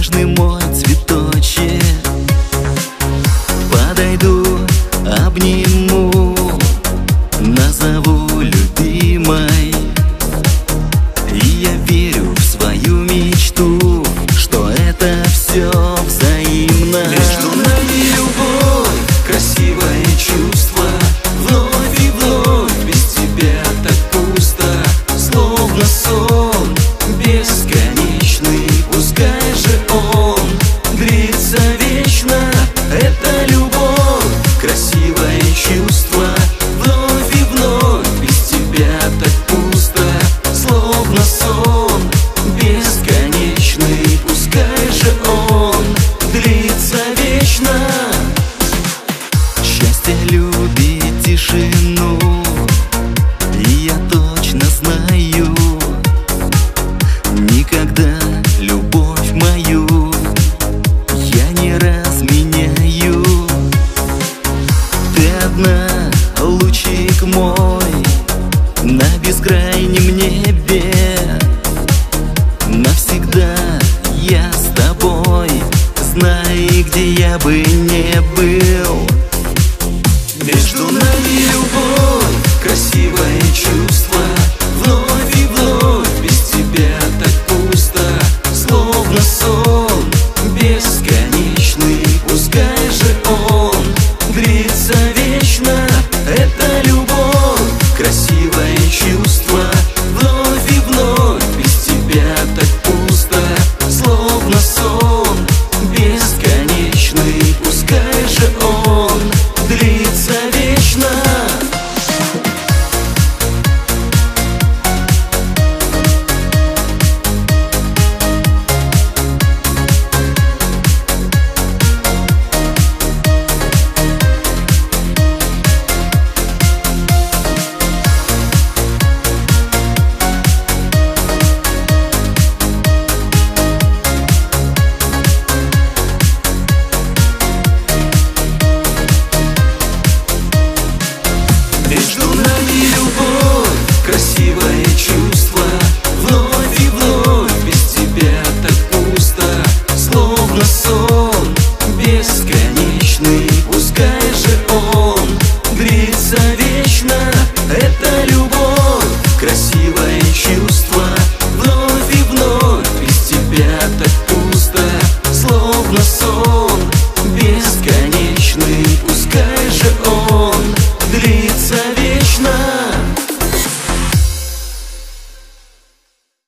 нежный мой цветочек. Подойду, обниму, назову любимой. И я верю в свою мечту, что это все взаимно. Между нами любовь, красивое чувство. Вновь и вновь без тебя так пусто, словно сон бесконечный. Пускай же он длится вечно. Это любовь, красивое чувство. Вновь и вновь без тебя так пусто, словно сон бесконечный. Пускай же он длится вечно. Счастье любит тишину, и я точно знаю, никогда любовь мою я не разменяю. Ты одна, лучик мой, на бескрайнем небе. Навсегда я с тобой, знай, где я бы не был. Между нами любовь, красивое чувство.